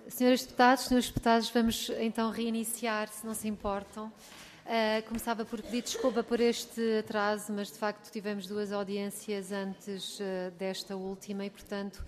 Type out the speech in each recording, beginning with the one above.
Senhores deputados, vamos então reiniciar, se não se importam. Começava por pedir desculpa por este atraso, mas de facto tivemos 2 audiências antes desta última e, portanto,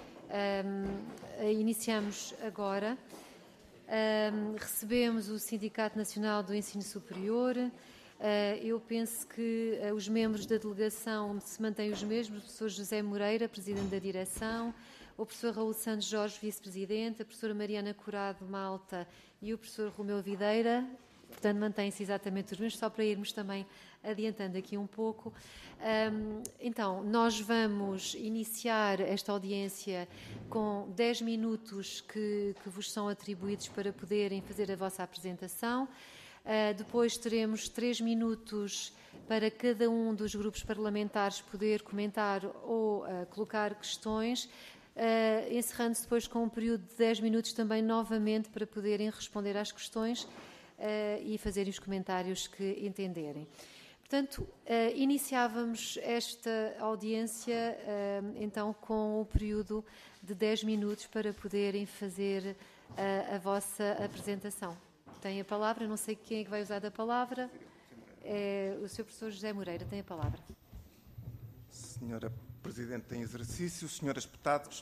iniciamos agora. Recebemos o Sindicato Nacional do Ensino Superior. Eu penso que os membros da delegação se mantêm os mesmos: o professor José Moreira, presidente da direção, o professor Raul Santos Jorge, vice-presidente, a professora Mariana Curado Malta e o professor Romeu Videira. Portanto, mantêm-se exatamente os mesmos, só para irmos também adiantando aqui um pouco. Então, nós vamos iniciar esta audiência com 10 minutos que vos são atribuídos para poderem fazer a vossa apresentação. Depois teremos 3 minutos para cada um dos grupos parlamentares poder comentar ou colocar questões, encerrando-se depois com um período de 10 minutos também novamente para poderem responder às questões e fazerem os comentários que entenderem. Portanto, iniciávamos esta audiência então com o período de 10 minutos para poderem fazer a vossa apresentação. Tem a palavra, não sei quem é que vai usar da palavra. O Sr. Professor José Moreira tem a palavra. Senhora Presidente em exercício, senhores deputados,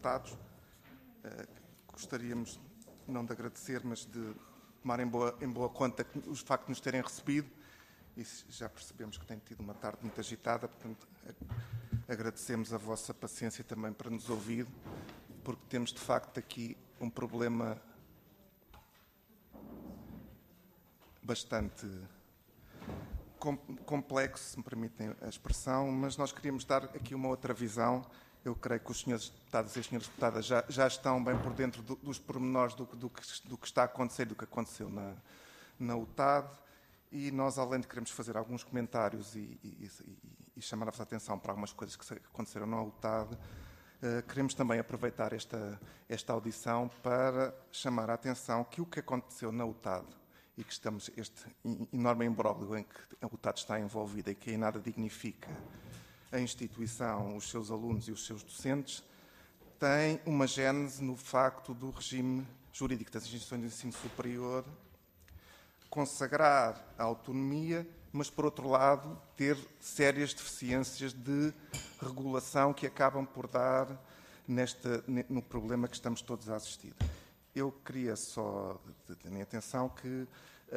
gostaríamos não de agradecer, mas de tomar em boa conta o facto de nos terem recebido. E já percebemos que tem tido uma tarde muito agitada, portanto, agradecemos a vossa paciência também para nos ouvir, porque temos de facto aqui um problema bastante complexo, se me permitem a expressão, mas nós queríamos dar aqui uma outra visão. Eu creio que os senhores deputados e as senhoras deputadas já estão bem por dentro dos pormenores do que está a acontecer, do que aconteceu na UTAD, e nós, além de queremos fazer alguns comentários e chamar a vossa atenção para algumas coisas que aconteceram na UTAD, queremos também aproveitar esta audição para chamar a atenção que o que aconteceu na UTAD e que estamos este enorme imbróglio em que a UTAD está envolvida e que em nada dignifica a instituição, os seus alunos e os seus docentes, tem uma gênese no facto do regime jurídico das instituições de ensino superior consagrar a autonomia, mas, por outro lado, ter sérias deficiências de regulação que acabam por dar no problema que estamos todos a assistir. Eu queria só ter atenção que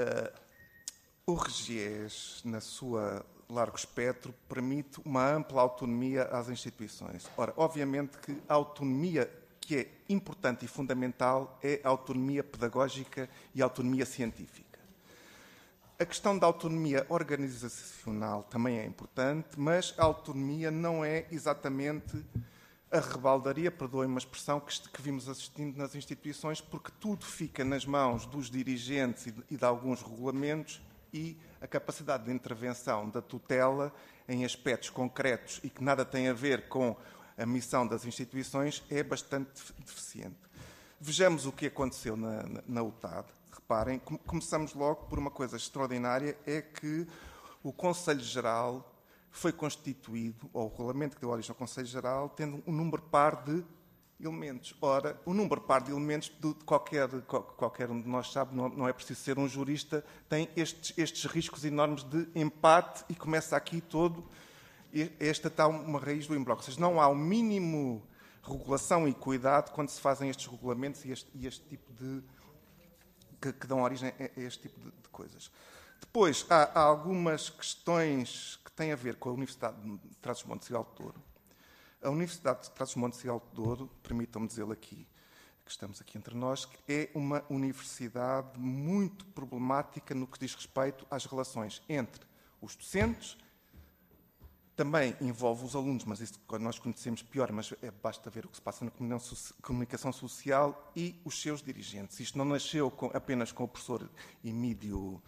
o RGES, na sua largo espectro, permite uma ampla autonomia às instituições. Ora, obviamente que a autonomia que é importante e fundamental é a autonomia pedagógica e a autonomia científica. A questão da autonomia organizacional também é importante, mas a autonomia não é exatamente a rebaldaria, perdoem uma expressão, que vimos assistindo nas instituições, porque tudo fica nas mãos dos dirigentes e de alguns regulamentos, e a capacidade de intervenção da tutela em aspectos concretos e que nada tem a ver com a missão das instituições é bastante deficiente. Vejamos o que aconteceu na UTAD. Reparem, começamos logo por uma coisa extraordinária, é que o Conselho Geral foi constituído, ou o regulamento que deu origem ao Conselho Geral, tendo um número par de elementos. Ora, o número par de elementos, de qualquer um de nós sabe, não é preciso ser um jurista, tem estes riscos enormes de empate e começa aqui todo. Esta está uma raiz do imbróglio. Ou seja, não há o mínimo regulação e cuidado quando se fazem estes regulamentos e este tipo de que dão origem a este tipo de coisas. Depois, há algumas questões que têm a ver com a Universidade de Trás-os-Montes e Alto Douro. A Universidade de Trás-os-Montes e Alto Douro, permitam-me dizê-lo aqui, que estamos aqui entre nós, que é uma universidade muito problemática no que diz respeito às relações entre os docentes, também envolve os alunos, mas isso nós conhecemos pior, mas basta ver o que se passa na comunicação social, e os seus dirigentes. Isto não nasceu apenas com o professor Emídio...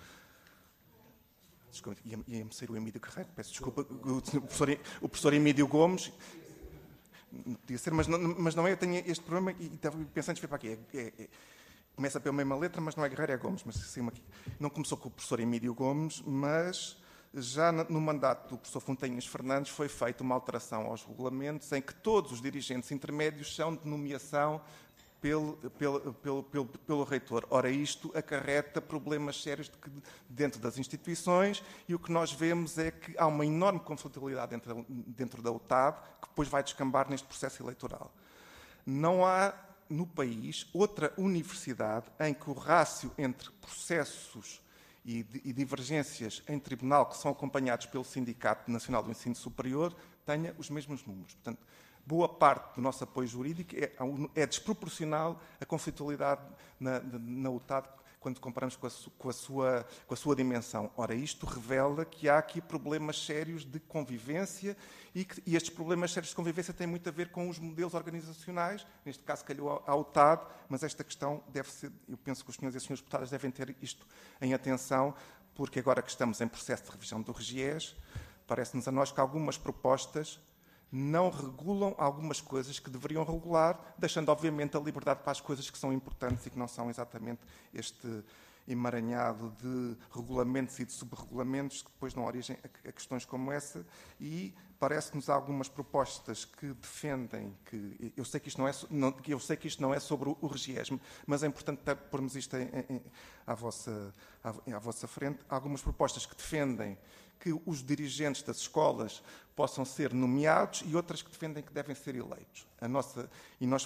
Desculpa, ia-me sair o Emídio Carreiro, peço desculpa, o professor Emídio Gomes, podia ser, mas não é, eu tenho este problema e estava pensando em vir para aqui. Começa pela mesma letra, mas não é Guerreiro, é Gomes, mas aqui. Não começou com o professor Emídio Gomes, mas já no mandato do professor Fontanhas Fernandes foi feita uma alteração aos regulamentos em que todos os dirigentes intermédios são de nomeação pelo reitor. Ora, isto acarreta problemas sérios dentro das instituições e o que nós vemos é que há uma enorme conflitualidade dentro da UTAD que depois vai descambar neste processo eleitoral. Não há no país outra universidade em que o rácio entre processos e divergências em tribunal que são acompanhados pelo Sindicato Nacional do Ensino Superior tenha os mesmos números. Portanto, boa parte do nosso apoio jurídico é desproporcional à conflitualidade na UTAD quando comparamos com a sua dimensão. Ora, isto revela que há aqui problemas sérios de convivência e estes problemas sérios de convivência têm muito a ver com os modelos organizacionais, neste caso calhou à UTAD, mas esta questão deve ser, eu penso que os senhores e as senhoras deputadas devem ter isto em atenção, porque agora que estamos em processo de revisão do RGES, parece-nos a nós que algumas propostas não regulam algumas coisas que deveriam regular, deixando, obviamente, a liberdade para as coisas que são importantes e que não são exatamente este emaranhado de regulamentos e de subregulamentos que depois dão origem a questões como essa. E parece-nos algumas propostas que defendem que... Eu sei que isto não é sobre o RGES, mas é importante pormos isto à vossa frente. Algumas propostas que defendem que os dirigentes das escolas possam ser nomeados e outras que defendem que devem ser eleitos. E nós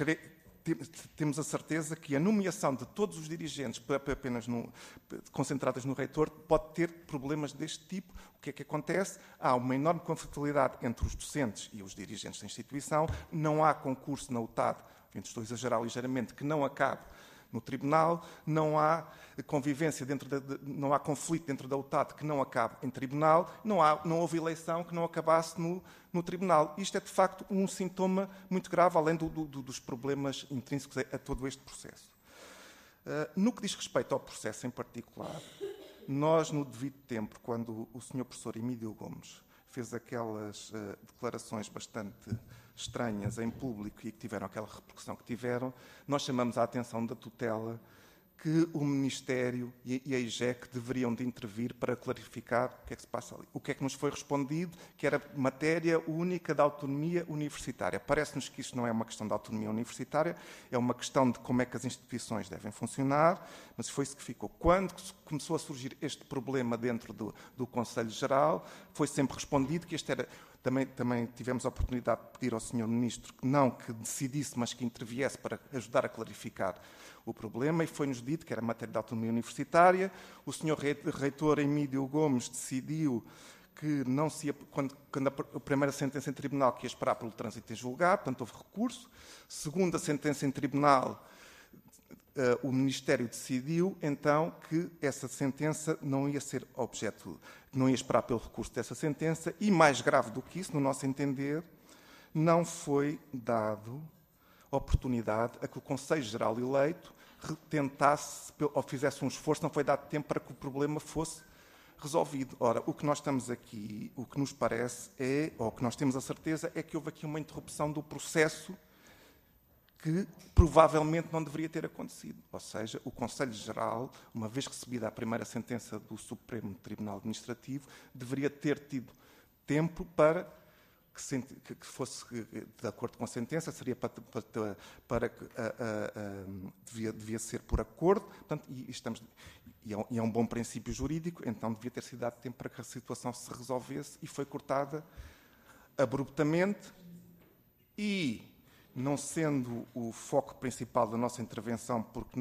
temos a certeza que a nomeação de todos os dirigentes apenas concentradas no reitor pode ter problemas deste tipo. O que é que acontece? Há uma enorme conflitualidade entre os docentes e os dirigentes da instituição, não há concurso na UTAD, estou a exagerar ligeiramente, que não acabe no tribunal, não há convivência não há conflito dentro da UTAD que não acabe em tribunal, não houve eleição que não acabasse no tribunal. Isto é, de facto, um sintoma muito grave, além dos problemas intrínsecos a todo este processo. No que diz respeito ao processo em particular, nós, no devido tempo, quando o Sr. Professor Emílio Gomes fez aquelas declarações bastante estranhas em público e que tiveram aquela repercussão que tiveram, nós chamamos a atenção da tutela que o Ministério e a IGEC deveriam de intervir para clarificar o que é que se passa ali. O que é que nos foi respondido? Que era matéria única da autonomia universitária. Parece-nos que isto não é uma questão de autonomia universitária, é uma questão de como é que as instituições devem funcionar, mas foi isso que ficou. Quando começou a surgir este problema dentro do Conselho Geral, foi sempre respondido que este era... Também tivemos a oportunidade de pedir ao Sr. Ministro que não que decidisse, mas que interviesse para ajudar a clarificar o problema, e foi-nos dito que era matéria de autonomia universitária. O Sr. Reitor Emílio Gomes decidiu que não se ia, quando a primeira sentença em tribunal, que ia esperar pelo trânsito em julgado, portanto houve recurso. Segunda sentença em tribunal, o Ministério decidiu, então, que essa sentença não ia ser objeto, não ia esperar pelo recurso dessa sentença, e mais grave do que isso, no nosso entender, não foi dado oportunidade a que o Conselho Geral eleito tentasse, ou fizesse um esforço, não foi dado tempo para que o problema fosse resolvido. Ora, o que nós estamos aqui, o que nos parece ou o que nós temos a certeza, é que houve aqui uma interrupção do processo que provavelmente não deveria ter acontecido. Ou seja, o Conselho Geral, uma vez recebida a primeira sentença do Supremo Tribunal Administrativo, deveria ter tido tempo para que fosse de acordo com a sentença, seria devia ser por acordo, portanto, e é um bom princípio jurídico, então devia ter sido dado tempo para que a situação se resolvesse e foi cortada abruptamente e, não sendo o foco principal da nossa intervenção, porque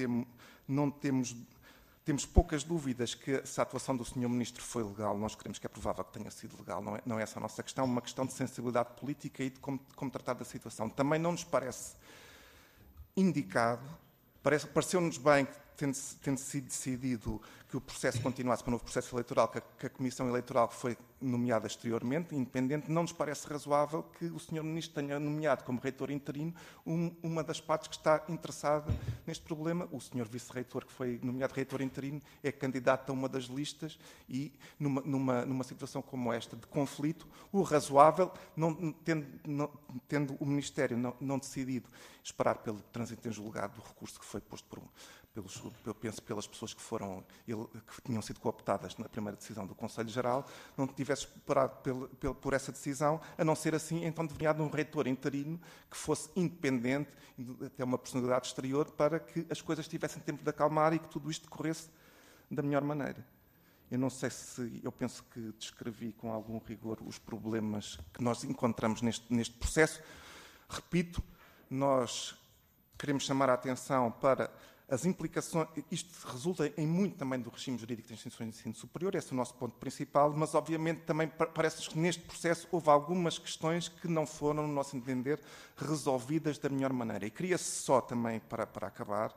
temos poucas dúvidas que se a atuação do Sr. Ministro foi legal, nós queremos que é provável que tenha sido legal, não é essa a nossa questão, é uma questão de sensibilidade política e de como tratar da situação. Também não nos parece indicado, pareceu-nos bem que, tendo sido decidido que o processo continuasse para o novo processo eleitoral, que a Comissão Eleitoral foi nomeada exteriormente, independente, não nos parece razoável que o Sr. Ministro tenha nomeado como reitor interino uma das partes que está interessada neste problema. O senhor vice-reitor, que foi nomeado reitor interino, é candidato a uma das listas e, numa situação como esta, de conflito, o razoável, tendo o Ministério não decidido esperar pelo trânsito em julgado do recurso que foi posto pelas pessoas que tinham sido cooptadas na primeira decisão do Conselho Geral, não tivesse esperado por essa decisão, a não ser assim, então deveria haver um reitor interino que fosse independente, até uma personalidade exterior, para que as coisas tivessem tempo de acalmar e que tudo isto decorresse da melhor maneira. Eu não sei se... Eu penso que descrevi com algum rigor os problemas que nós encontramos neste processo. Repito, nós queremos chamar a atenção para as implicações. Isto resulta em muito também do regime jurídico das instituições de ensino superior, esse é o nosso ponto principal, mas obviamente também parece-nos que neste processo houve algumas questões que não foram, no nosso entender, resolvidas da melhor maneira. E queria só também, para acabar,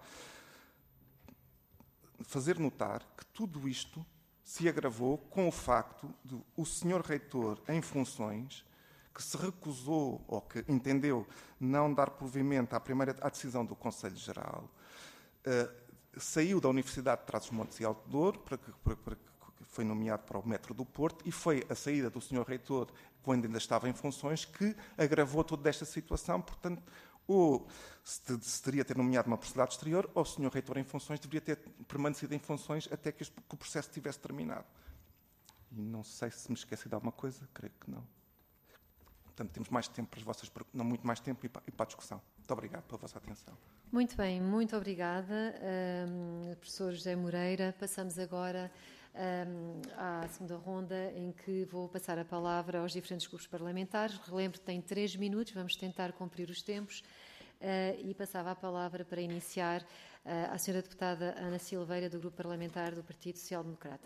fazer notar que tudo isto se agravou com o facto de o senhor reitor em funções, que se recusou ou que entendeu não dar provimento à decisão do Conselho Geral, saiu da Universidade de Trás-os-Montes e Alto Douro, que foi nomeado para o Metro do Porto, e foi a saída do senhor reitor, quando ainda estava em funções, que agravou toda esta situação. Portanto, ou se teria ter nomeado uma personalidade exterior, ou o senhor reitor em funções deveria ter permanecido em funções até que o processo tivesse terminado. E não sei se me esqueci de alguma coisa, creio que não. Portanto, temos mais tempo para as vossas perguntas, não muito mais tempo, e para a discussão. Muito obrigado pela vossa atenção. Muito bem, muito obrigada, professor José Moreira. Passamos agora à segunda ronda, em que vou passar a palavra aos diferentes grupos parlamentares. Relembro que tem 3 minutos, vamos tentar cumprir os tempos. E passava a palavra para iniciar à senhora deputada Ana Silveira, do Grupo Parlamentar do Partido Social Democrata.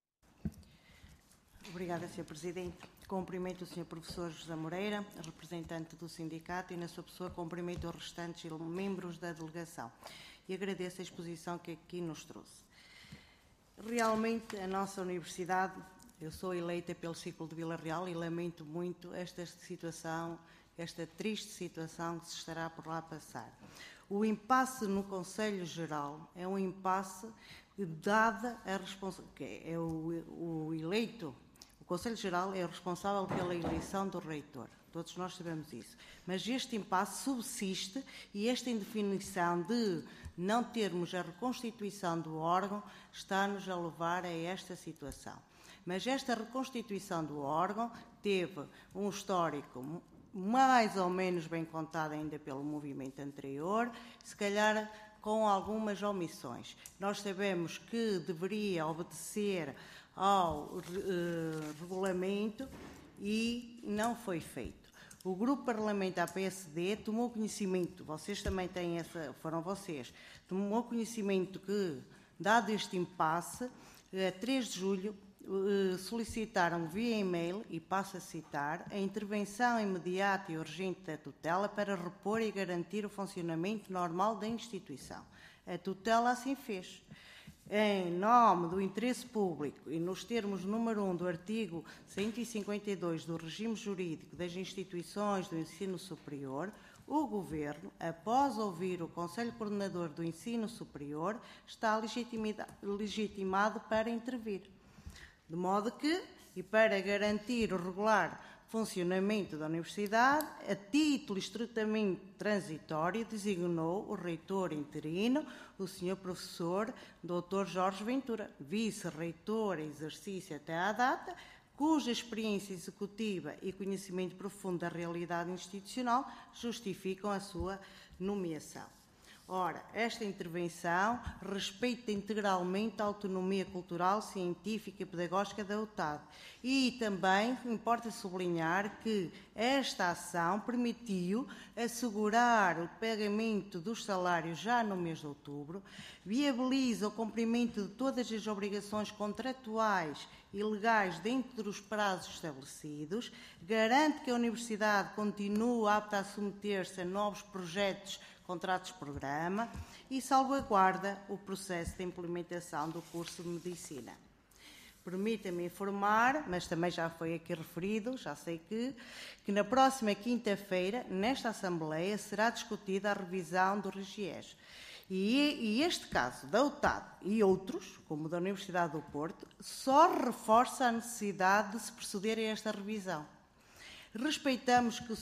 Obrigada, Sr. Presidente. Cumprimento o Sr. Professor José Moreira, representante do sindicato, e na sua pessoa cumprimento os restantes membros da delegação. E agradeço a exposição que aqui nos trouxe. Realmente, a nossa universidade, eu sou eleita pelo ciclo de Vila Real e lamento muito esta situação, esta triste situação que se estará por lá a passar. O impasse no Conselho Geral é um impasse dada a responsabilidade, é o eleito. O Conselho Geral é o responsável pela eleição do reitor. Todos nós sabemos isso. Mas este impasse subsiste e esta indefinição de não termos a reconstituição do órgão está-nos a levar a esta situação. Mas esta reconstituição do órgão teve um histórico mais ou menos bem contado ainda pelo movimento anterior, se calhar com algumas omissões. Nós sabemos que deveria obedecer ao regulamento e não foi feito. O grupo parlamentar PSD tomou conhecimento, vocês também têm tomou conhecimento que, dado este impasse, a 3 de julho solicitaram via e-mail, e passo a citar, a intervenção imediata e urgente da tutela para repor e garantir o funcionamento normal da instituição. A tutela assim fez. Em nome do interesse público e nos termos número 1 do artigo 152 do regime jurídico das instituições do ensino superior, o Governo, após ouvir o Conselho Coordenador do Ensino Superior, está legitimado para intervir. De modo que, e para garantir o regular funcionamento da Universidade, a título estritamente transitório, designou o reitor interino, o Sr. Professor Dr. Jorge Ventura, vice-reitor em exercício até à data, cuja experiência executiva e conhecimento profundo da realidade institucional justificam a sua nomeação. Ora, esta intervenção respeita integralmente a autonomia cultural, científica e pedagógica da UTAD. E também importa sublinhar que esta ação permitiu assegurar o pagamento dos salários já no mês de outubro, viabiliza o cumprimento de todas as obrigações contratuais e legais dentro dos prazos estabelecidos, garante que a Universidade continue apta a submeter-se a novos projetos, contratos-programa, e salvaguarda o processo de implementação do curso de Medicina. Permita-me informar, mas também já foi aqui referido, já sei que na próxima quinta-feira, nesta Assembleia, será discutida a revisão do RGES. E este caso da UTAD e outros, como o da Universidade do Porto, só reforça a necessidade de se proceder a esta revisão. Respeitamos que o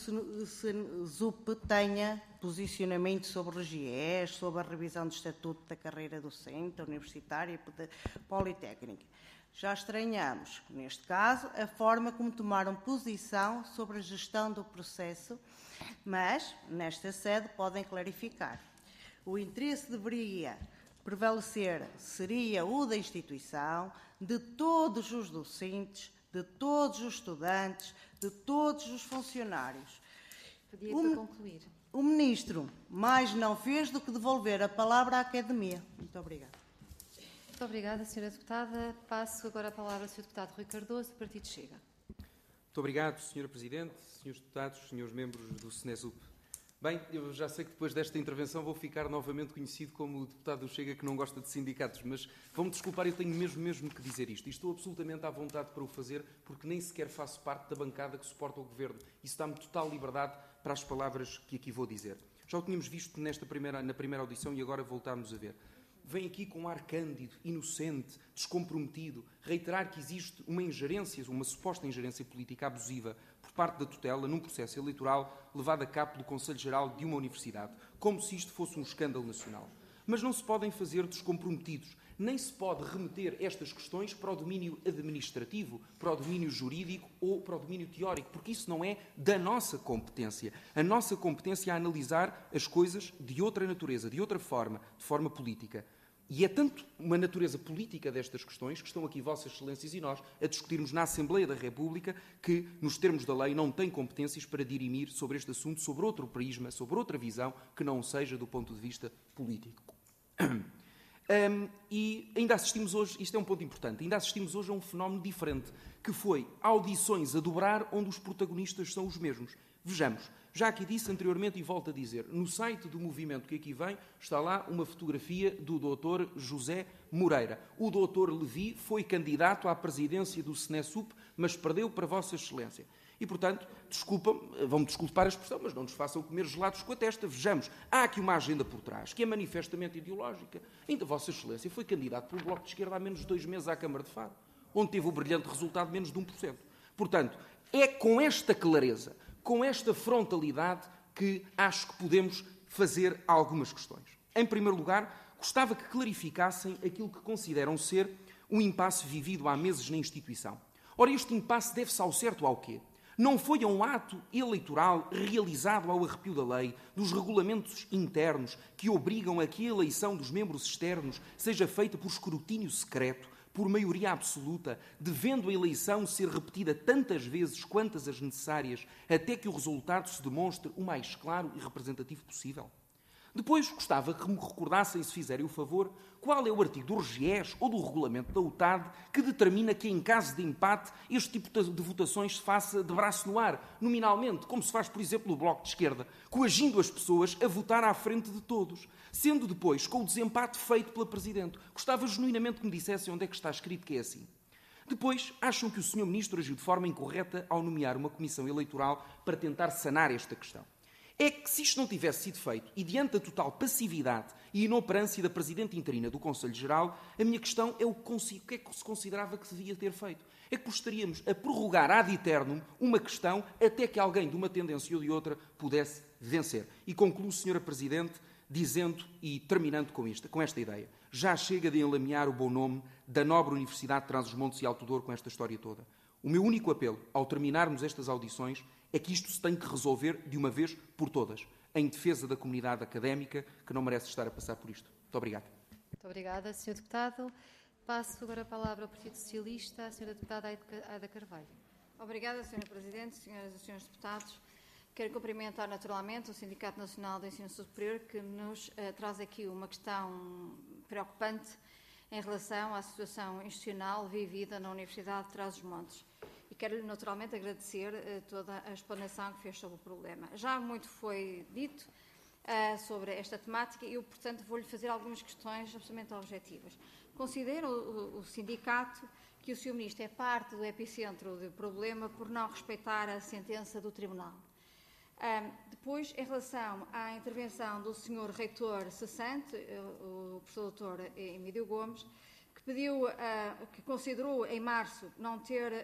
SENSUP tenha posicionamento sobre os GIEs, sobre a revisão do Estatuto da Carreira Docente, Universitária e Politécnica. Já estranhamos, neste caso, a forma como tomaram posição sobre a gestão do processo, mas, nesta sede, podem clarificar. O interesse deveria prevalecer, seria o da instituição, de todos os docentes, de todos os estudantes, de todos os funcionários. Pedia para concluir. O Ministro mais não fez do que devolver a palavra à Academia. Muito obrigada. Muito obrigada, Sra. Deputada. Passo agora a palavra ao Sr. Deputado Rui Cardoso, do Partido Chega. Muito obrigado, Sra. Presidente, Srs. Deputados, Srs. Membros do SENSUP. Bem, eu já sei que depois desta intervenção vou ficar novamente conhecido como o deputado do Chega que não gosta de sindicatos, mas vão-me desculpar, eu tenho mesmo que dizer isto. E estou absolutamente à vontade para o fazer, porque nem sequer faço parte da bancada que suporta o Governo. Isso dá-me total liberdade para as palavras que aqui vou dizer. Já o tínhamos visto na primeira audição e agora voltámos a ver. Vem aqui com um ar cândido, inocente, descomprometido, reiterar que existe uma ingerência, uma suposta ingerência política abusiva por parte da tutela num processo eleitoral levado a cabo pelo Conselho Geral de uma universidade, como se isto fosse um escândalo nacional. Mas não se podem fazer descomprometidos, nem se pode remeter estas questões para o domínio administrativo, para o domínio jurídico ou para o domínio teórico, porque isso não é da nossa competência. A nossa competência é analisar as coisas de outra natureza, de outra forma, de forma política. E é tanto uma natureza política destas questões, que estão aqui Vossas Excelências e nós a discutirmos na Assembleia da República, que, nos termos da lei, não tem competências para dirimir sobre este assunto, sobre outro prisma, sobre outra visão, que não seja do ponto de vista político. E ainda assistimos hoje, isto é um ponto importante, ainda assistimos hoje a um fenómeno diferente, que foi audições a dobrar onde os protagonistas são os mesmos. Vejamos, já aqui disse anteriormente e volto a dizer, no site do movimento que aqui vem está lá uma fotografia do Dr. José Moreira. O Dr. Levi foi candidato à presidência do SENSUP, mas perdeu para Vossa Excelência. E, portanto, vão-me desculpar a expressão, mas não nos façam comer gelados com a testa. Vejamos, há aqui uma agenda por trás, que é manifestamente ideológica. Ainda Vossa Excelência foi candidato pelo Bloco de Esquerda há menos de 2 meses à Câmara de Faro, onde teve o brilhante resultado de menos de 1%. Portanto, é com esta clareza, com esta frontalidade, que acho que podemos fazer algumas questões. Em primeiro lugar, gostava que clarificassem aquilo que consideram ser um impasse vivido há meses na instituição. Ora, este impasse deve-se ao certo ao quê? Não foi a um ato eleitoral realizado ao arrepio da lei, dos regulamentos internos que obrigam a que a eleição dos membros externos seja feita por escrutínio secreto, por maioria absoluta, devendo a eleição ser repetida tantas vezes quantas as necessárias, até que o resultado se demonstre o mais claro e representativo possível? Depois, gostava que me recordassem, se fizerem o favor, qual é o artigo do RGES ou do regulamento da UTAD que determina que, em caso de empate, este tipo de votações se faça de braço no ar, nominalmente, como se faz, por exemplo, no Bloco de Esquerda, coagindo as pessoas a votar à frente de todos, sendo depois com o desempate feito pela Presidente. Gostava genuinamente que me dissessem onde é que está escrito que é assim. Depois, acham que o Sr. Ministro agiu de forma incorreta ao nomear uma comissão eleitoral para tentar sanar esta questão. É que, se isto não tivesse sido feito, e diante da total passividade e inoperância da Presidente interina do Conselho Geral, a minha questão é o que é que se considerava que se devia ter feito. É que estaríamos a prorrogar ad eternum uma questão até que alguém de uma tendência ou de outra pudesse vencer. E concluo, Sra. Presidente, dizendo e terminando com esta ideia. Já chega de enlamear o bom nome da nobre Universidade de Trás-os-Montes e Alto Douro com esta história toda. O meu único apelo, ao terminarmos estas audições, é que isto se tem que resolver de uma vez por todas, em defesa da comunidade académica, que não merece estar a passar por isto. Muito obrigado. Muito obrigada, Sr. Deputado. Passo agora a palavra ao Partido Socialista, à Sra. Deputada Aida Carvalho. Obrigada, Sra. Presidente, Senhoras e Senhores Deputados. Quero cumprimentar naturalmente o Sindicato Nacional de Ensino Superior, que nos traz aqui uma questão preocupante em relação à situação institucional vivida na Universidade de Trás-os-Montes. E quero naturalmente agradecer toda a explanação que fez sobre o problema. Já muito foi dito sobre esta temática e eu, portanto, vou-lhe fazer algumas questões absolutamente objetivas. Considera o sindicato que o Sr. Ministro é parte do epicentro do problema por não respeitar a sentença do Tribunal? Depois, em relação à intervenção do Sr. Reitor cessante, o professor Dr. Emílio Gomes, que pediu, que considerou em março não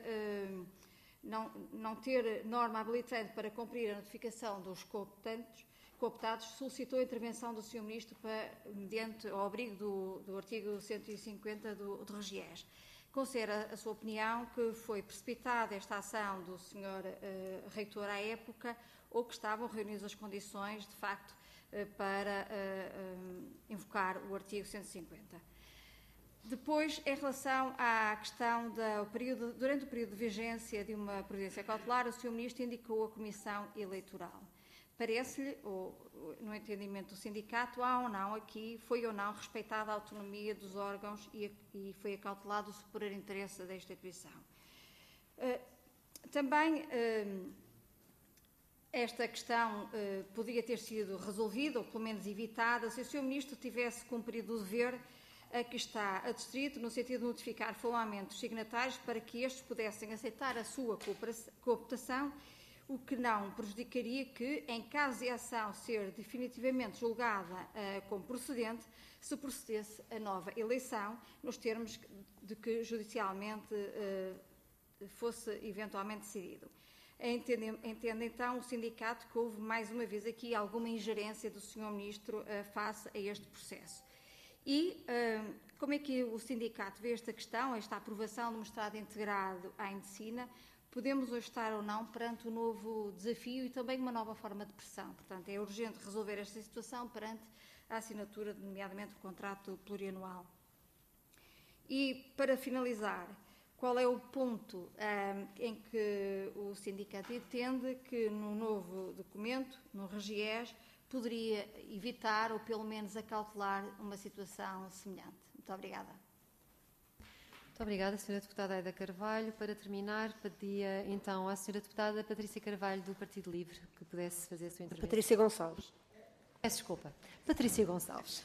ter norma habilitante para cumprir a notificação dos cooptados, solicitou a intervenção do Sr. Ministro mediante ao abrigo do artigo 150 do REGIES. Considera a sua opinião que foi precipitada esta ação do Sr. Reitor à época ou que estavam reunidas as condições, de facto, para invocar o artigo 150. Depois, em relação à questão durante o período de vigência de uma providência cautelar, o Sr. Ministro indicou a Comissão Eleitoral. Parece-lhe, no entendimento do sindicato, foi ou não respeitada a autonomia dos órgãos e foi acautelado o superior interesse da instituição. Também esta questão podia ter sido resolvida, ou pelo menos evitada, se o Sr. Ministro tivesse cumprido o dever a que está adscrito, no sentido de notificar formalmente os signatários para que estes pudessem aceitar a sua cooptação, o que não prejudicaria que, em caso de ação ser definitivamente julgada como procedente, se procedesse a nova eleição, nos termos de que judicialmente fosse eventualmente decidido. Entende então o sindicato que houve mais uma vez aqui alguma ingerência do Sr. Ministro face a este processo. E como é que o sindicato vê esta questão, esta aprovação do mestrado integrado à medicina? Podemos hoje estar ou não perante um novo desafio e também uma nova forma de pressão. Portanto, é urgente resolver esta situação perante a assinatura, nomeadamente, do contrato plurianual. E, para finalizar, qual é o ponto em que o sindicato entende que no novo documento, no REGIES, poderia evitar ou pelo menos acautelar uma situação semelhante? Muito obrigada. Muito obrigada, Sra. Deputada Aida Carvalho. Para terminar, pedia então à Sra. Deputada Patrícia Carvalho, do Partido Livre, que pudesse fazer a sua intervenção. Patrícia Gonçalves. Peço desculpa. Patrícia Gonçalves.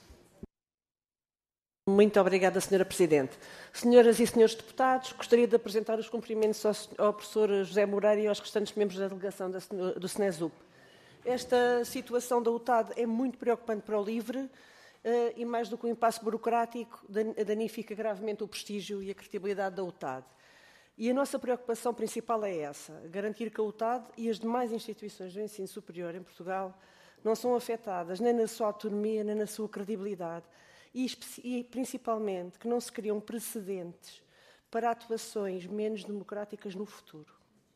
Muito obrigada, Sra. Presidente. Senhoras e senhores deputados, gostaria de apresentar os cumprimentos ao professor José Moreira e aos restantes membros da delegação do SNESUP. Esta situação da UTAD é muito preocupante para o LIVRE e, mais do que um impasse burocrático, danifica gravemente o prestígio e a credibilidade da UTAD. E a nossa preocupação principal é essa, garantir que a UTAD e as demais instituições do ensino superior em Portugal não são afetadas nem na sua autonomia, nem na sua credibilidade e principalmente, que não se criam precedentes para atuações menos democráticas no futuro.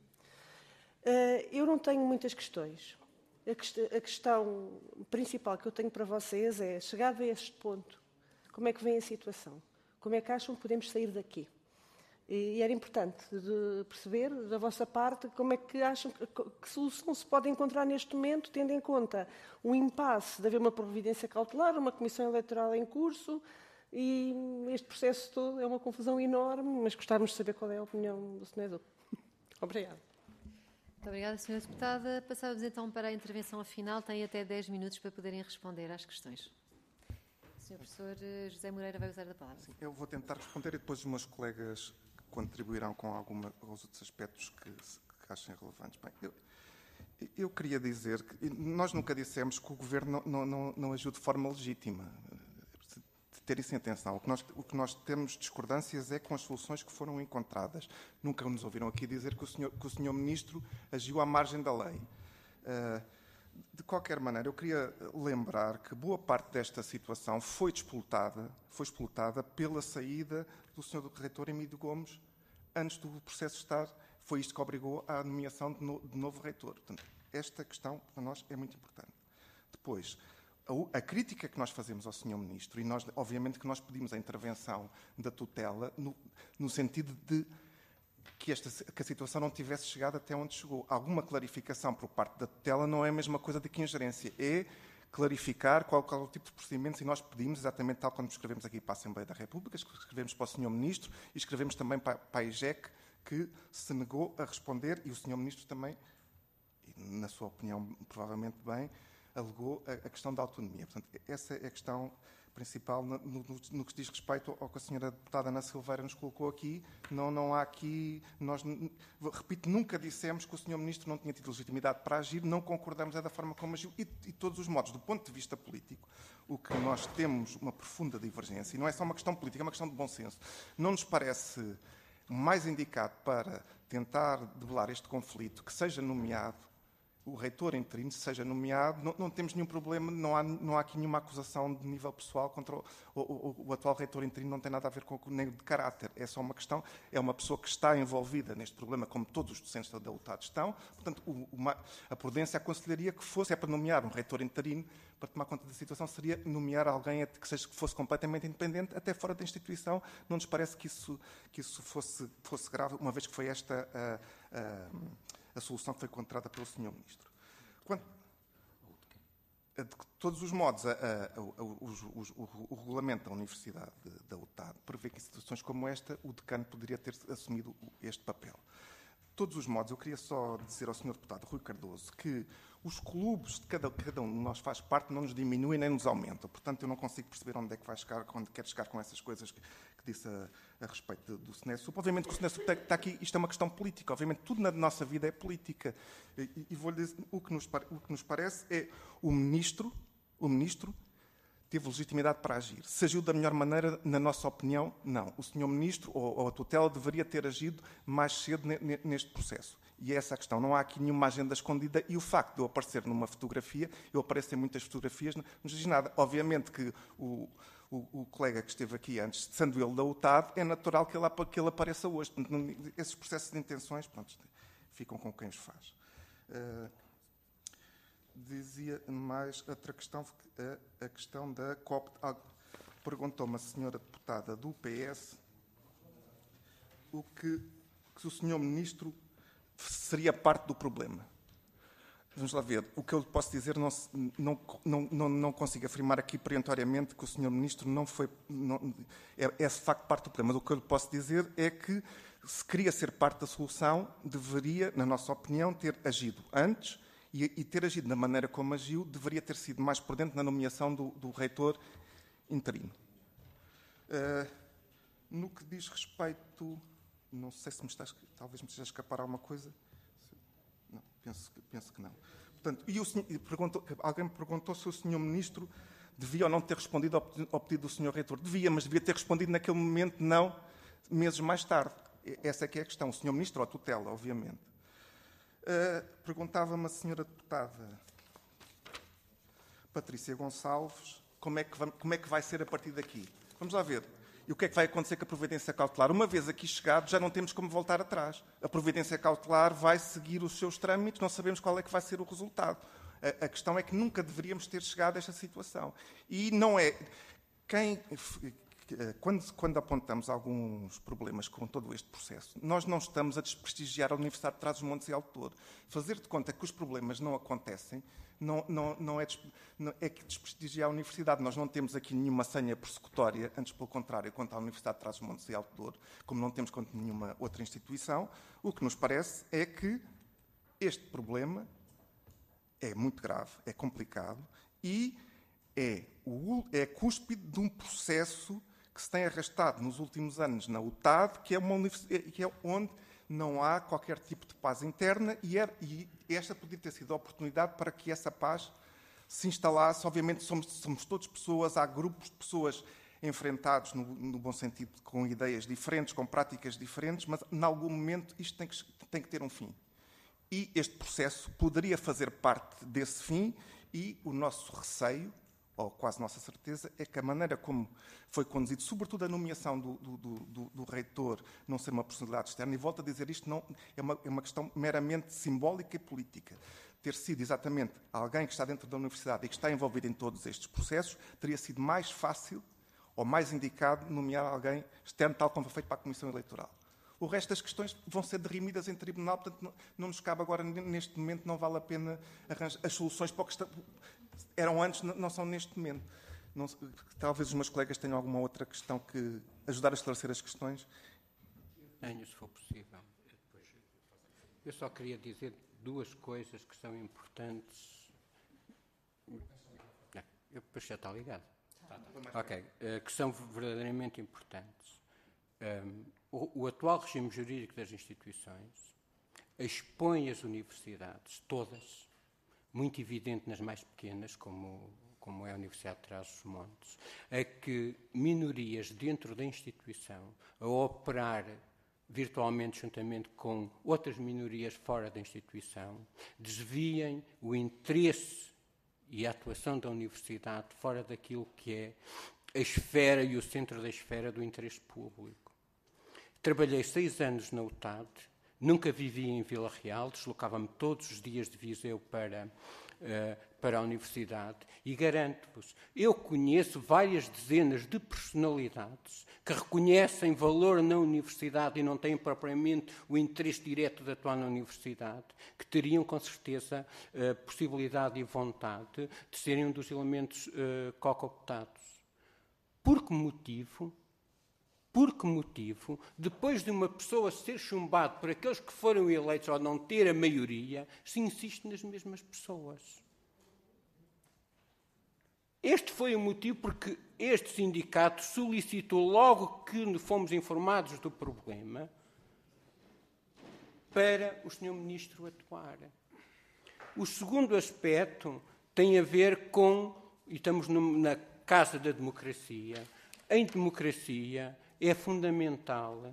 Eu não tenho muitas questões. A questão principal que eu tenho para vocês é, chegado a este ponto, como é que vem a situação? Como é que acham que podemos sair daqui? E era importante de perceber, da vossa parte, como é que acham que solução se pode encontrar neste momento, tendo em conta o impasse de haver uma providência cautelar, uma comissão eleitoral em curso, e este processo todo é uma confusão enorme, mas gostávamos de saber qual é a opinião do SNESUP. Obrigada. Muito obrigada, Sra. Deputada. Passávamos então para a intervenção final. Tem até 10 minutos para poderem responder às questões. O Sr. Professor José Moreira vai usar a palavra. Sim, eu vou tentar responder e depois os meus colegas contribuirão com alguns outros aspectos que achem relevantes. Bem, eu queria dizer que nós nunca dissemos que o Governo não agiu de forma legítima. Ter isso em atenção. O que nós temos discordâncias é com as soluções que foram encontradas. Nunca nos ouviram aqui dizer que o Sr. Ministro agiu à margem da lei. De qualquer maneira, eu queria lembrar que boa parte desta situação foi explotada pela saída do Sr. Reitor Emílio Gomes antes do processo estar. Foi isto que obrigou à nomeação de novo reitor. Portanto, esta questão, para nós, é muito importante. Depois, a crítica que nós fazemos ao Sr. Ministro, e nós, obviamente que nós pedimos a intervenção da tutela no sentido de que a situação não tivesse chegado até onde chegou. Alguma clarificação por parte da tutela não é a mesma coisa do que ingerência. É clarificar qual é o tipo de procedimentos, e nós pedimos, exatamente tal como escrevemos aqui para a Assembleia da República, escrevemos para o Sr. Ministro e escrevemos também para a IGEC, que se negou a responder, e o Sr. Ministro também, na sua opinião, provavelmente bem, alegou a questão da autonomia. Portanto, essa é a questão principal no que diz respeito ao que a senhora deputada Ana Silveira nos colocou aqui. Não há aqui... repito, nunca dissemos que o senhor Ministro não tinha tido legitimidade para agir, não concordamos da forma como agiu e todos os modos. Do ponto de vista político, o que nós temos uma profunda divergência, e não é só uma questão política, é uma questão de bom senso. Não nos parece mais indicado para tentar debelar este conflito que seja nomeado o reitor interino, seja nomeado, não temos nenhum problema, não há aqui nenhuma acusação de nível pessoal contra o atual reitor interino, não tem nada a ver com nem de caráter, é só uma questão, é uma pessoa que está envolvida neste problema, como todos os docentes da UTAD estão, portanto, a prudência aconselharia que fosse, é para nomear um reitor interino, para tomar conta da situação, seria nomear alguém que fosse completamente independente, até fora da instituição, não nos parece que isso fosse grave, uma vez que foi esta a solução que foi encontrada pelo Sr. Ministro. De todos os modos, o regulamento da Universidade da UTAD prevê que em situações como esta o decano poderia ter assumido este papel. De todos os modos, eu queria só dizer ao Sr. Deputado Rui Cardoso que os clubes de cada um de nós faz parte não nos diminuem nem nos aumentam. Portanto, eu não consigo perceber onde é que vai chegar, onde quer chegar com essas coisas que disse a respeito do SNESUP. Obviamente que o SNESUP está aqui, isto é uma questão política. Obviamente, tudo na nossa vida é política. E vou-lhe dizer, o que nos parece é o Ministro teve legitimidade para agir. Se agiu da melhor maneira, na nossa opinião, não. O Sr. Ministro ou a tutela deveria ter agido mais cedo neste processo. E é essa a questão. Não há aqui nenhuma agenda escondida e o facto de eu aparecer numa fotografia, eu apareço em muitas fotografias, não nos diz nada. Obviamente que o colega que esteve aqui antes, sendo ele da UTAD, é natural que ele apareça hoje. Esses processos de intenções, pronto, ficam com quem os faz. Dizia mais outra questão, a questão da COP. Perguntou-me a senhora deputada do PS se o senhor Ministro seria parte do problema. Vamos lá ver. O que eu posso dizer, não consigo afirmar aqui perentoriamente que o senhor Ministro não foi... é de facto parte do problema. Mas o que eu lhe posso dizer é que, se queria ser parte da solução, deveria, na nossa opinião, ter agido antes e ter agido da maneira como agiu, deveria ter sido mais prudente na nomeação do reitor interino. No que diz respeito... Não sei se talvez me esteja a escapar alguma coisa. Não, penso que não. Portanto, alguém me perguntou se o Sr. Ministro devia ou não ter respondido ao pedido do Sr. Reitor. Devia, mas devia ter respondido naquele momento, não meses mais tarde. Essa é que é a questão. O Sr. Ministro ou a tutela, obviamente. Perguntava-me a Sra. Deputada Patrícia Gonçalves como é que vai ser a partir daqui. Vamos lá ver. E o que é que vai acontecer com a providência cautelar? Uma vez aqui chegado, já não temos como voltar atrás. A providência cautelar vai seguir os seus trâmites, não sabemos qual é que vai ser o resultado. A questão é que nunca deveríamos ter chegado a esta situação. E não é... Quando apontamos alguns problemas com todo este processo, nós não estamos a desprestigiar a Universidade de Trás-os-Montes e Alto Douro. Fazer de conta que os problemas não acontecem é que desprestigiar a Universidade. Nós não temos aqui nenhuma senha persecutória, antes pelo contrário, quanto à Universidade de Trás-os-Montes e Alto Douro, como não temos quanto nenhuma outra instituição. O que nos parece é que este problema é muito grave, é complicado e é cúspide de um processo que se tem arrastado nos últimos anos na UTAD, que é onde não há qualquer tipo de paz interna e esta poderia ter sido a oportunidade para que essa paz se instalasse. Obviamente somos todos pessoas, há grupos de pessoas enfrentados, no bom sentido, com ideias diferentes, com práticas diferentes, mas em algum momento isto tem que ter um fim. E este processo poderia fazer parte desse fim e o nosso receio, ou quase nossa certeza, é que a maneira como foi conduzido, sobretudo a nomeação do reitor, não ser uma personalidade externa, e volto a dizer isto, não, é uma questão meramente simbólica e política. Ter sido exatamente alguém que está dentro da universidade e que está envolvido em todos estes processos, teria sido mais fácil ou mais indicado nomear alguém externo, tal como foi feito para a Comissão Eleitoral. O resto das questões vão ser dirimidas em tribunal, portanto, não nos cabe agora, neste momento, não vale a pena arranjar as soluções para o que eram antes, não são neste momento. Talvez os meus colegas tenham alguma outra questão que ajudar a esclarecer as questões. Tenho, se for possível. Eu só queria dizer duas coisas que são importantes. Não, depois já está ligado. Ok, que são verdadeiramente importantes. O atual regime jurídico das instituições expõe as universidades, todas, muito evidente nas mais pequenas, como é a Universidade de Trás-os-Montes, a que minorias dentro da instituição, a operar virtualmente juntamente com outras minorias fora da instituição, desviem o interesse e a atuação da universidade fora daquilo que é a esfera e o centro da esfera do interesse público. Trabalhei 6 anos na UTAD, nunca vivi em Vila Real, deslocava-me todos os dias de Viseu para a universidade e garanto-vos, eu conheço várias dezenas de personalidades que reconhecem valor na universidade e não têm propriamente o interesse direto de atuar na universidade, que teriam com certeza possibilidade e vontade de serem um dos elementos co-optados. Por que motivo, depois de uma pessoa ser chumbada por aqueles que foram eleitos ou não ter a maioria, se insiste nas mesmas pessoas? Este foi o motivo porque este sindicato solicitou, logo que fomos informados do problema, para o Sr. Ministro atuar. O segundo aspecto tem a ver com, e estamos na Casa da Democracia, em democracia é fundamental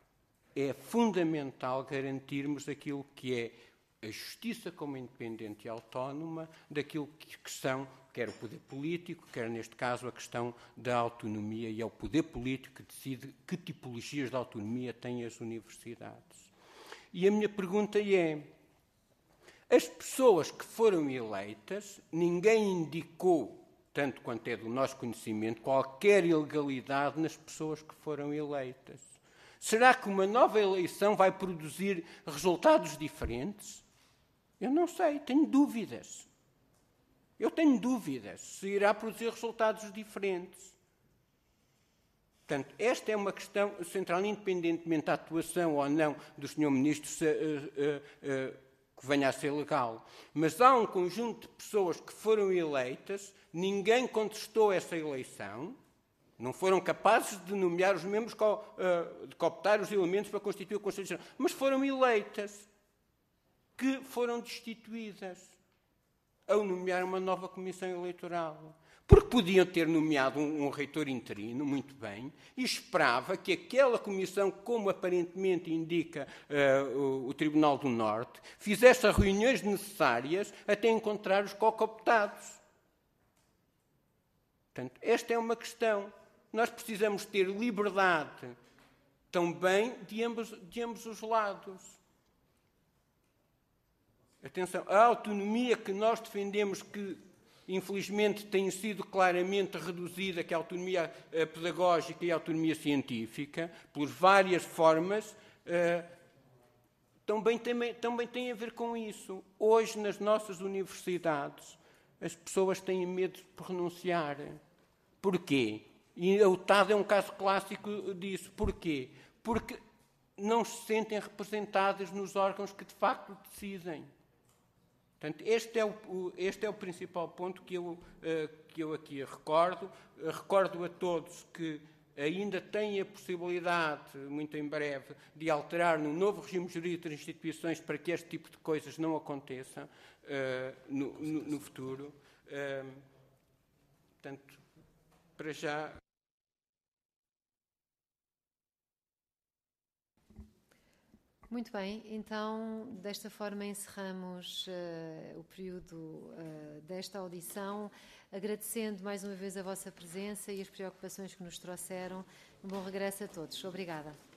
garantirmos aquilo que é a justiça como independente e autónoma daquilo que são, quer o poder político, quer neste caso a questão da autonomia, e é o poder político que decide que tipologias de autonomia têm as universidades. E a minha pergunta é, as pessoas que foram eleitas, ninguém indicou, tanto quanto é do nosso conhecimento, qualquer ilegalidade nas pessoas que foram eleitas. Será que uma nova eleição vai produzir resultados diferentes? Eu não sei, tenho dúvidas. Eu tenho dúvidas se irá produzir resultados diferentes. Portanto, esta é uma questão central, independentemente da atuação ou não do Sr. Ministro que venha a ser legal. Mas há um conjunto de pessoas que foram eleitas, ninguém contestou essa eleição, não foram capazes de nomear os membros, de cooptar os elementos para constituir a Constituição, mas foram eleitas, que foram destituídas ao nomear uma nova comissão eleitoral. Porque podiam ter nomeado um reitor interino, muito bem, e esperava que aquela comissão, como aparentemente indica o Tribunal do Norte, fizesse as reuniões necessárias até encontrar os co-optados. Portanto, esta é uma questão. Nós precisamos ter liberdade também de ambos os lados. Atenção, a autonomia que nós defendemos, que infelizmente tem sido claramente reduzida, que é a autonomia pedagógica e a autonomia científica, por várias formas, também tem a ver com isso. Hoje, nas nossas universidades, as pessoas têm medo de pronunciar. Porquê? E a UTAD é um caso clássico disso. Porquê? Porque não se sentem representadas nos órgãos que de facto decidem. Portanto, este é o principal ponto que eu aqui recordo. Recordo a todos que ainda têm a possibilidade, muito em breve, de alterar no novo regime jurídico das instituições para que este tipo de coisas não aconteça no futuro. Portanto, para já... Muito bem, então, desta forma encerramos o período desta audição, agradecendo mais uma vez a vossa presença e as preocupações que nos trouxeram. Um bom regresso a todos. Obrigada.